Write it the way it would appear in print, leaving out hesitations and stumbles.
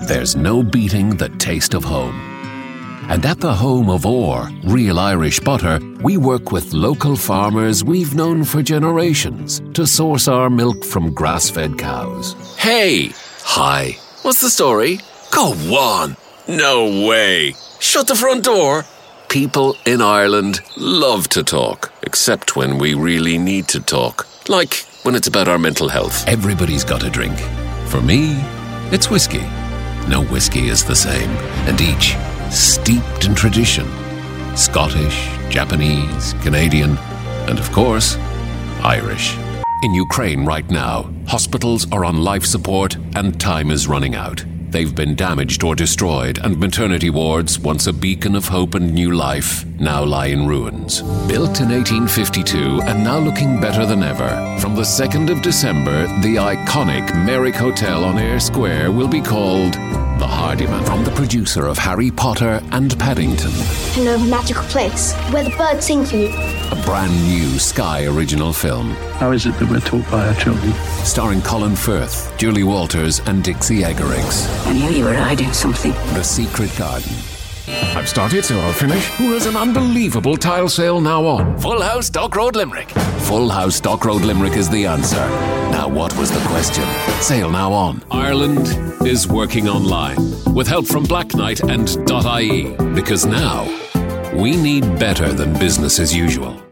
there's no beating the taste of home. And at the home of Orr, Real Irish Butter, we work with local farmers we've known for generations to source our milk from grass-fed cows. Hey! Hi. What's the story? Go on! No way! Shut the front door! People in Ireland love to talk, except when we really need to talk. Like when it's about our mental health. Everybody's got a drink. For me, it's whiskey. No whiskey is the same, and each steeped in tradition. Scottish, Japanese, Canadian, and of course, Irish. In Ukraine right now, hospitals are on life support and time is running out. They've been damaged or destroyed, and maternity wards, once a beacon of hope and new life, now lie in ruins. Built in 1852 and now looking better than ever, from the 2nd of December, the iconic Merrick Hotel on Eyre Square will be called The Hardiman. From the producer of Harry Potter and Paddington. I know a magical place where the birds sing for you. A brand new Sky original film. How is it that we're taught by our children? Starring Colin Firth, Julie Walters and Dixie Eggerichs. I knew you were hiding something. The Secret Garden. I've started, so I'll finish. Who has an unbelievable tile sale now on? Full House, Dock Road, Limerick. Full House Dock Road Limerick is the answer. Now what was the question? Sale now on. Ireland is working online with help from Black Knight and .ie, because now we need better than business as usual.